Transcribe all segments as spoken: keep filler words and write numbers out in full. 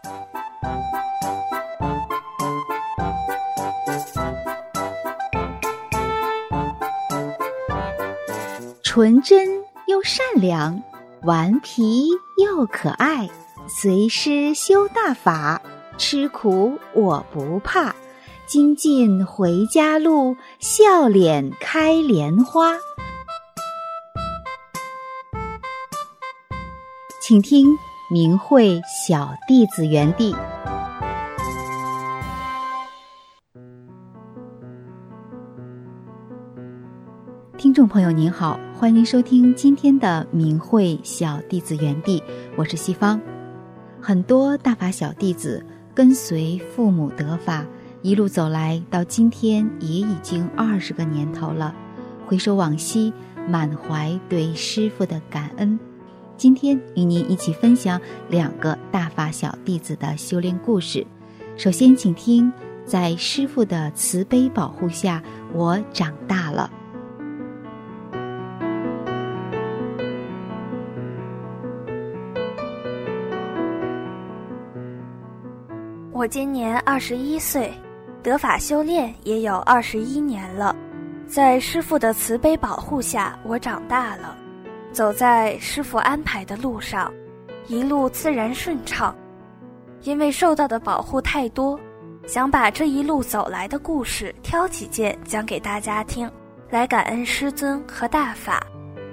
纯真又善良，顽皮又可爱，随师修大法，吃苦我不怕，精进回家路，笑脸开莲花。请听明慧小弟子园地。听众朋友您好，欢迎收听今天的明慧小弟子园地，我是西方。很多大法小弟子跟随父母得法，一路走来到今天也已经二十个年头了，回首往昔，满怀对师父的感恩。今天与您一起分享两个大法小弟子的修炼故事。首先请听，在师父的慈悲保护下，我长大了。 我今年二十一岁，得法修炼也有二十一年了。在师父的慈悲保护下，我长大了，走在师父安排的路上，一路自然顺畅。因为受到的保护太多，想把这一路走来的故事挑几件讲给大家听，来感恩师尊和大法。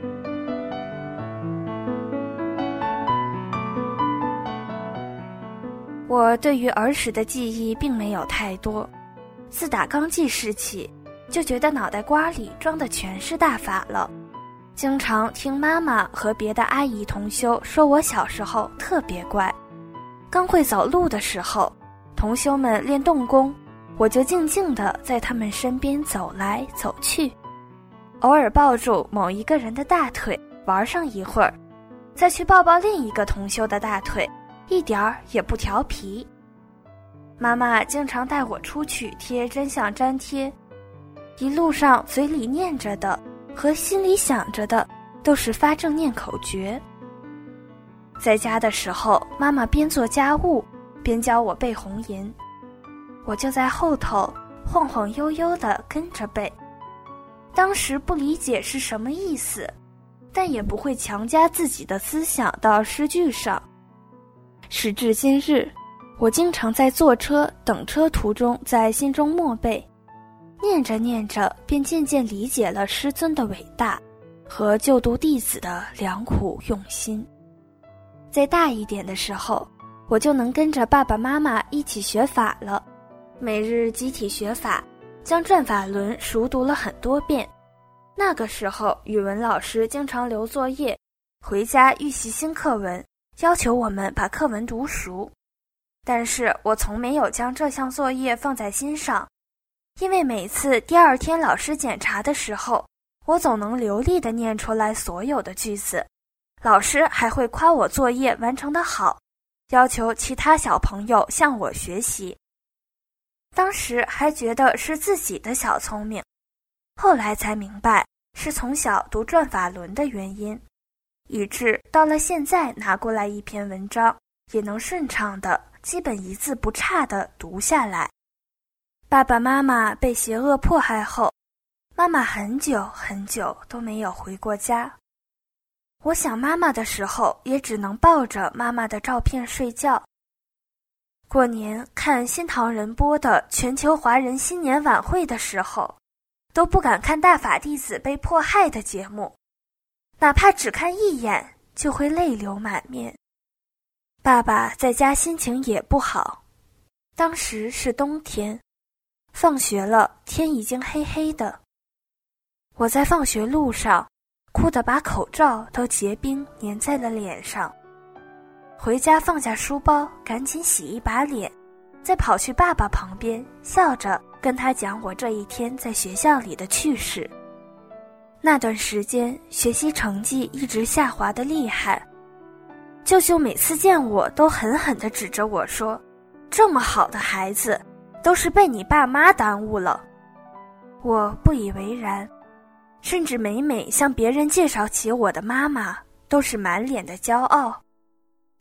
我对于儿时的记忆并没有太多，自打刚记事起，就觉得脑袋瓜里装的全是大法了。经常听妈妈和别的阿姨同修说我小时候特别乖，刚会走路的时候，同修们练动功，我就静静地在他们身边走来走去，偶尔抱住某一个人的大腿玩上一会儿，再去抱抱另一个同修的大腿，一点儿也不调皮。妈妈经常带我出去贴真相粘贴，一路上嘴里念着的和心里想着的都是发正念口诀。在家的时候，妈妈边做家务边教我背红吟，我就在后头晃晃悠悠地跟着背。当时不理解是什么意思，但也不会强加自己的思想到诗句上。时至今日，我经常在坐车等车途中在心中默背，念着念着便渐渐理解了师尊的伟大和救度弟子的良苦用心。再大一点的时候，我就能跟着爸爸妈妈一起学法了，每日集体学法，将转法轮熟读了很多遍。那个时候语文老师经常留作业，回家预习新课文，要求我们把课文读熟。但是我从没有将这项作业放在心上，因为每次第二天老师检查的时候，我总能流利地念出来所有的句子，老师还会夸我作业完成得好，要求其他小朋友向我学习。当时还觉得是自己的小聪明，后来才明白是从小读转法轮的原因，以致到了现在拿过来一篇文章，也能顺畅的基本一字不差的读下来。爸爸妈妈被邪恶迫害后，妈妈很久很久都没有回过家。我想妈妈的时候，也只能抱着妈妈的照片睡觉。过年看新唐人播的全球华人新年晚会的时候，都不敢看大法弟子被迫害的节目，哪怕只看一眼就会泪流满面。爸爸在家心情也不好，当时是冬天，放学了，天已经黑黑的。我在放学路上哭得把口罩都结冰粘在了脸上，回家放下书包，赶紧洗一把脸，再跑去爸爸旁边，笑着跟他讲我这一天在学校里的趣事。那段时间学习成绩一直下滑得厉害，舅舅每次见我都狠狠地指着我说，这么好的孩子都是被你爸妈耽误了。我不以为然，甚至每每向别人介绍起我的妈妈，都是满脸的骄傲。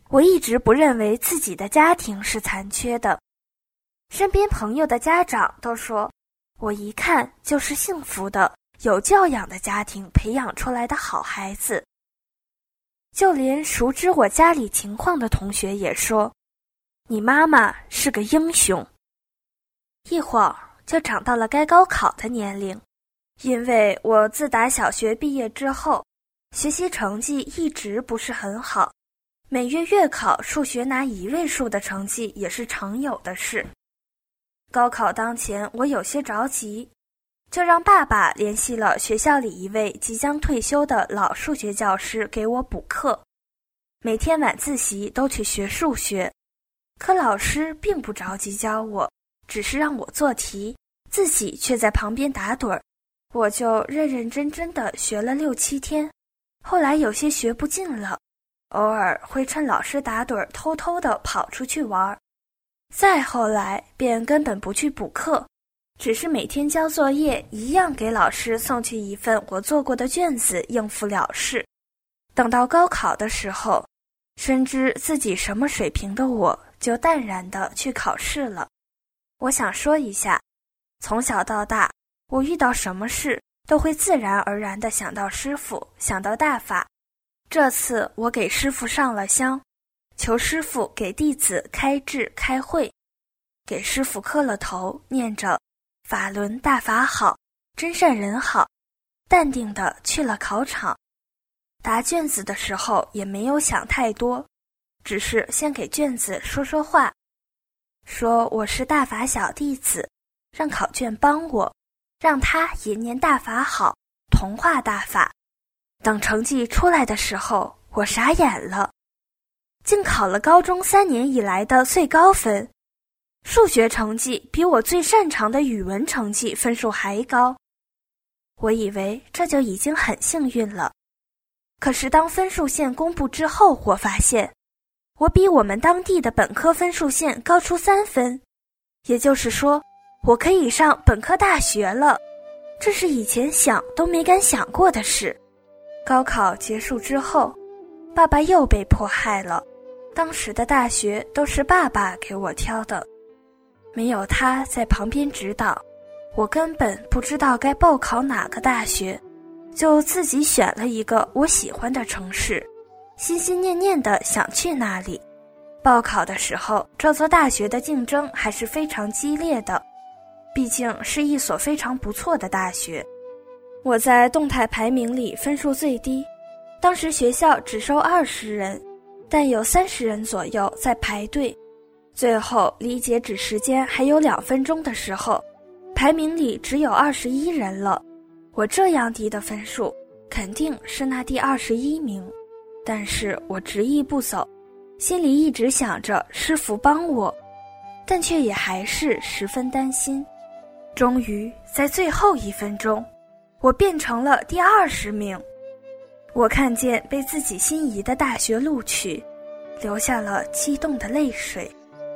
我一直不认为自己的家庭是残缺的，身边朋友的家长都说，我一看就是幸福的、有教养的家庭培养出来的好孩子。就连熟知我家里情况的同学也说，你妈妈是个英雄。一会儿就长到了该高考的年龄，因为我自打小学毕业之后，学习成绩一直不是很好，每月月考数学拿一位数的成绩也是常有的事。高考当前，我有些着急，就让爸爸联系了学校里一位即将退休的老数学教师给我补课，每天晚自习都去学数学。可老师并不着急教我，只是让我做题，自己却在旁边打盹儿，我就认认真真的学了六七天。后来有些学不进了，偶尔会趁老师打盹儿偷偷的跑出去玩。再后来便根本不去补课，只是每天交作业一样给老师送去一份我做过的卷子应付了事。等到高考的时候，深知自己什么水平的我就淡然地去考试了。我想说一下，从小到大，我遇到什么事都会自然而然地想到师父，想到大法。这次我给师父上了香，求师父给弟子开智开慧，给师父磕了头，念着法轮大法好，真善人好，淡定地去了考场。答卷子的时候也没有想太多，只是先给卷子说说话，说我是大法小弟子，让考卷帮我，让他也念大法好，同化大法。等成绩出来的时候，我傻眼了，竟考了高中三年以来的最高分，数学成绩比我最擅长的语文成绩分数还高。我以为这就已经很幸运了，可是当分数线公布之后，我发现我比我们当地的本科分数线高出三分，也就是说，我可以上本科大学了，这是以前想都没敢想过的事。高考结束之后，爸爸又被迫害了，当时的大学都是爸爸给我挑的，没有他在旁边指导，我根本不知道该报考哪个大学，就自己选了一个我喜欢的城市，心心念念地想去那里。报考的时候，这座大学的竞争还是非常激烈的，毕竟是一所非常不错的大学。我在动态排名里分数最低，当时学校只收二十人，但有三十人左右在排队。最后离截止时间还有两分钟的时候，排名里只有二十一人了。我这样低的分数，肯定是那第二十一名。但是我执意不走，心里一直想着师父帮我，但却也还是十分担心。终于在最后一分钟，我变成了第二十名。我看见被自己心仪的大学录取，流下了激动的泪水。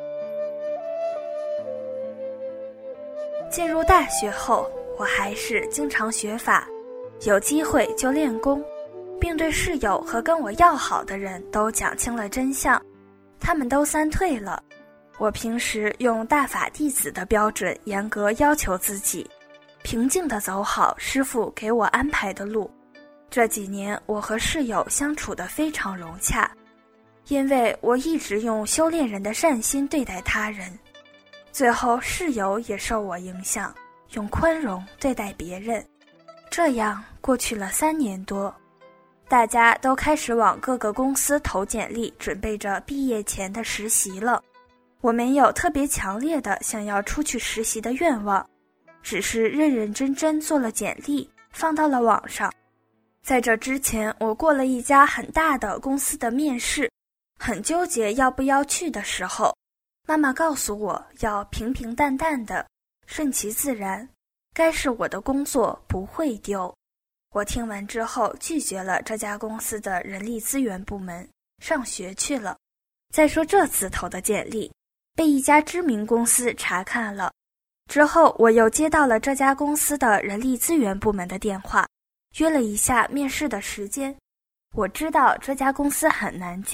进入大学后，我还是经常学法，有机会就练功，并对室友和跟我要好的人都讲清了真相。他们都散退了。我平时用大法弟子的标准严格要求自己，平静地走好师父给我安排的路。这几年我和室友相处得非常融洽，因为我一直用修炼人的善心对待他人。最后室友也受我影响，用宽容对待别人。这样过去了三年多，大家都开始往各个公司投简历，准备着毕业前的实习了。我没有特别强烈的想要出去实习的愿望，只是认认真真做了简历，放到了网上。在这之前，我过了一家很大的公司的面试，很纠结要不要去的时候，妈妈告诉我要平平淡淡的，顺其自然，该是我的工作不会丢。我听完之后拒绝了这家公司的人力资源部门，上学去了。再说这次投的简历被一家知名公司查看了，之后我又接到了这家公司的人力资源部门的电话，约了一下面试的时间。我知道这家公司很难进，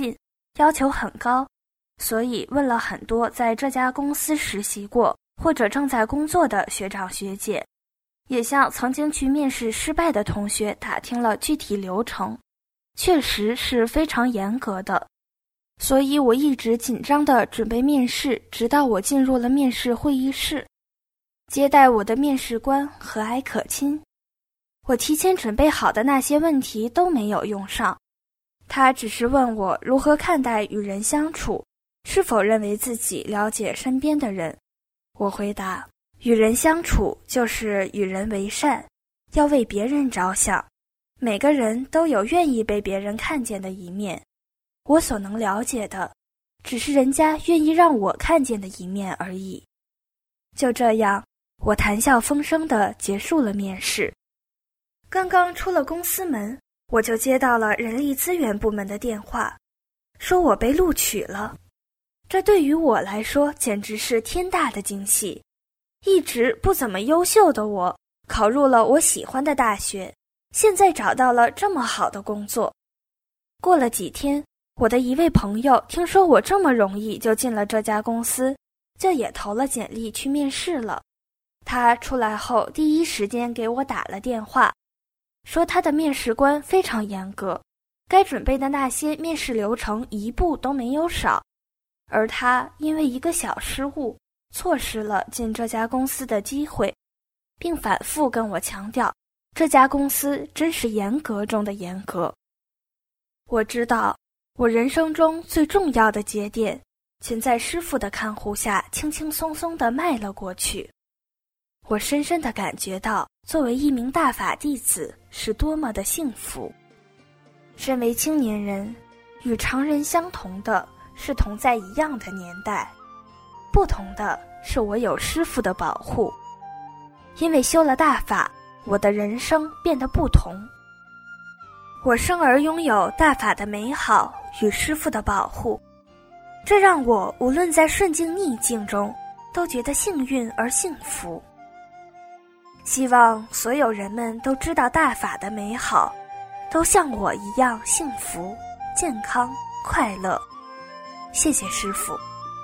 要求很高，所以问了很多在这家公司实习过或者正在工作的学长学姐，也向曾经去面试失败的同学打听了具体流程，确实是非常严格的。所以我一直紧张地准备面试，直到我进入了面试会议室。接待我的面试官和蔼可亲，我提前准备好的那些问题都没有用上，他只是问我如何看待与人相处，是否认为自己了解身边的人。我回答，与人相处就是与人为善，要为别人着想，每个人都有愿意被别人看见的一面，我所能了解的只是人家愿意让我看见的一面而已。就这样，我谈笑风生地结束了面试。刚刚出了公司门，我就接到了人力资源部门的电话，说我被录取了。这对于我来说简直是天大的惊喜。一直不怎么优秀的我，考入了我喜欢的大学，现在找到了这么好的工作。过了几天，我的一位朋友听说我这么容易就进了这家公司，就也投了简历去面试了。他出来后第一时间给我打了电话，说他的面试官非常严格，该准备的那些面试流程一步都没有少，而他因为一个小失误错失了进这家公司的机会，并反复跟我强调这家公司真是严格中的严格。我知道我人生中最重要的节点全在师父的看护下轻轻松松地迈了过去。我深深地感觉到作为一名大法弟子是多么的幸福。身为青年人，与常人相同的是同在一样的年代，不同的是我有师父的保护。因为修了大法，我的人生变得不同。我生而拥有大法的美好与师父的保护，这让我无论在顺境逆境中都觉得幸运而幸福。希望所有人们都知道大法的美好，都像我一样幸福、健康、快乐。谢谢师父。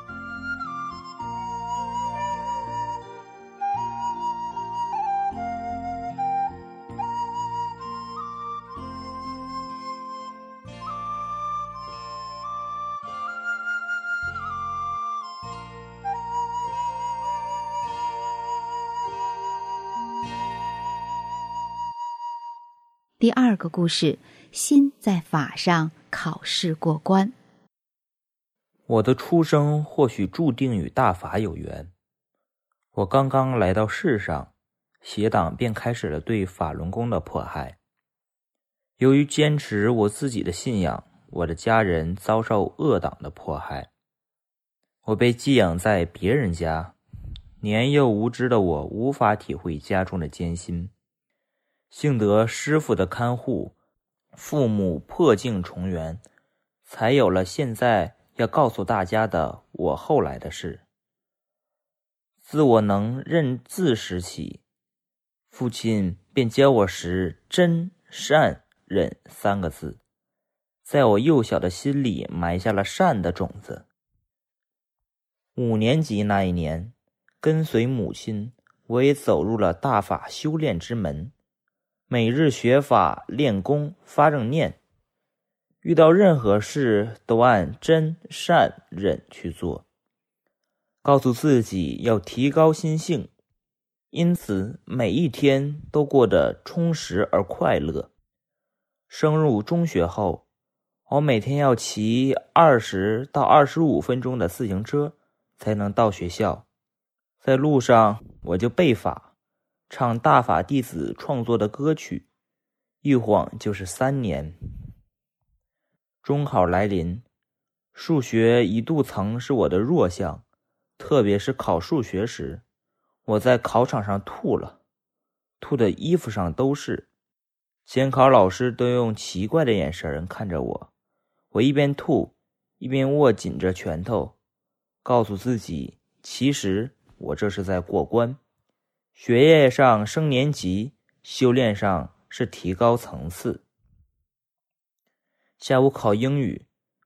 第二个故事，心在法上考试过关。 我的出生或许注定与大法有缘。我刚刚来到世上，邪党便开始了对法轮功的迫害。由于坚持我自己的信仰，我的家人遭受恶党的迫害。我被寄养在别人家，年幼无知的我无法体会家中的艰辛。幸得师父的看护，父母破镜重圆，才有了现在要告诉大家的我后来的事。自我能认字时起，父亲便教我识真善忍三个字，在我幼小的心里埋下了善的种子。五年级那一年，跟随母亲，我也走入了大法修炼之门，每日学法练功发正念，遇到任何事都按真善忍去做，告诉自己要提高心性，因此每一天都过得充实而快乐。升入中学后，我每天要骑二十到二十五分钟的自行车才能到学校，在路上我就背法，唱大法弟子创作的歌曲，一晃就是三年。中考来临，数学一度曾是我的弱项，特别是考数学时，我在考场上吐了，吐的衣服上都是。监考老师都用奇怪的眼神看着我，我一边吐一边握紧着拳头，告诉自己其实我这是在过关，学业上升年级，修炼上是提高层次。下午考英语，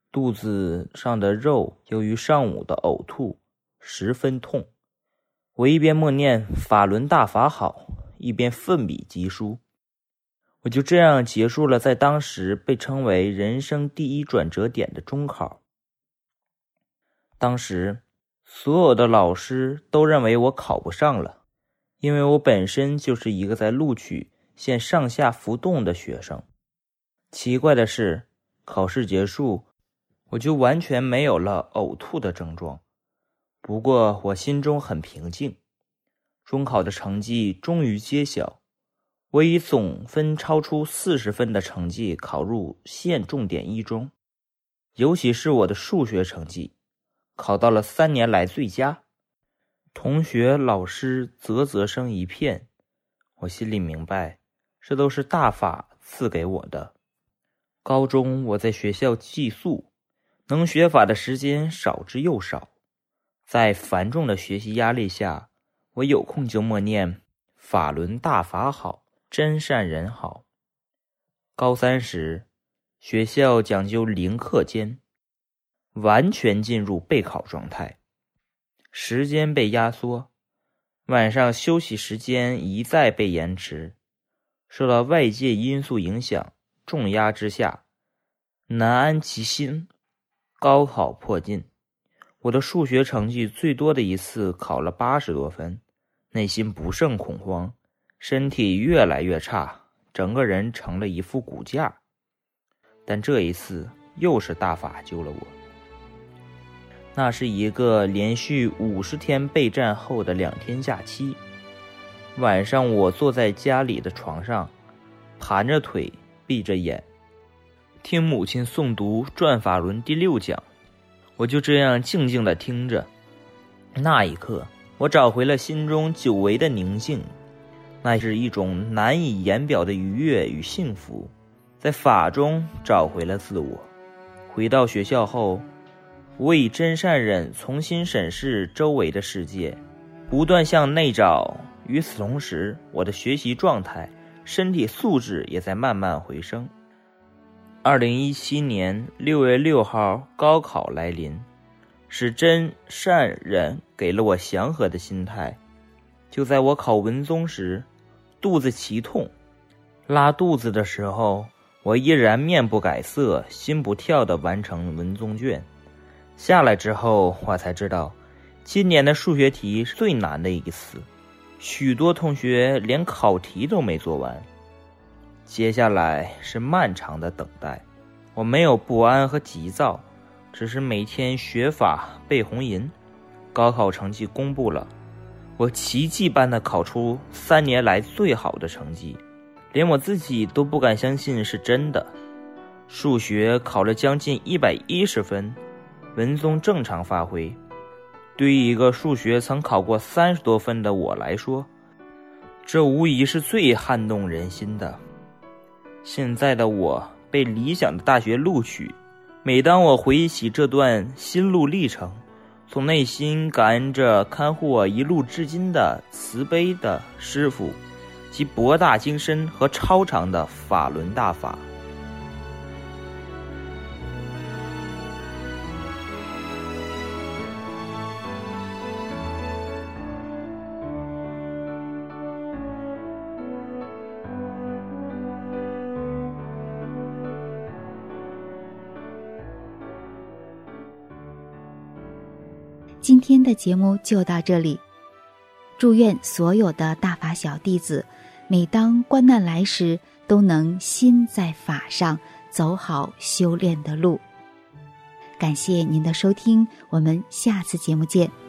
肚子上的肉由于上午的呕吐十分痛。我一边默念法轮大法好，一边奋笔疾书。我就这样结束了在当时被称为人生第一转折点的中考。当时所有的老师都认为我考不上了，因为我本身就是一个在录取线上下浮动的学生。奇怪的是，考试结束，我就完全没有了呕吐的症状。不过我心中很平静。中考的成绩终于揭晓，我以总分超出四十分的成绩考入县重点一中，尤其是我的数学成绩考到了三年来最佳。同学老师啧啧声一片，我心里明白，这都是大法赐给我的。高中我在学校寄宿，能学法的时间少之又少，在繁重的学习压力下，我有空就默念法轮大法好，真善人好。高三时，学校讲究零课间，完全进入备考状态，时间被压缩，晚上休息时间一再被延迟，受到外界因素影响，重压之下，难安其心，高考迫近。我的数学成绩最多的一次考了八十多分，内心不胜恐慌，身体越来越差，整个人成了一副骨架。但这一次又是大法救了我。那是一个连续五十天备战后的两天假期，晚上我坐在家里的床上，盘着腿闭着眼，听母亲诵读《转法轮》第六讲。我就这样静静地听着。那一刻，我找回了心中久违的宁静，那是一种难以言表的愉悦与幸福，在法中找回了自我。回到学校后，我以真善忍重新审视周围的世界，不断向内找。与此同时，我的学习状态、身体素质也在慢慢回升。二零一七年六月六号，高考来临，是真善忍给了我祥和的心态。就在我考文综时，肚子奇痛，拉肚子的时候，我依然面不改色，心不跳地完成文综卷。下来之后，我才知道，今年的数学题是最难的一次，许多同学连考题都没做完。接下来是漫长的等待，我没有不安和急躁，只是每天学法背红吟。高考成绩公布了，我奇迹般的考出三年来最好的成绩，连我自己都不敢相信是真的。数学考了将近一百一十分，文综正常发挥。对于一个数学曾考过三十多分的我来说，这无疑是最撼动人心的。现在的我被理想的大学录取，每当我回忆起这段心路历程，从内心感恩着看护我一路至今的慈悲的师父及博大精深和超长的法轮大法。 今天的节目就到这里，祝愿所有的大法小弟子，每当关难来时，都能心在法上，走好修炼的路。感谢您的收听，我们下次节目见。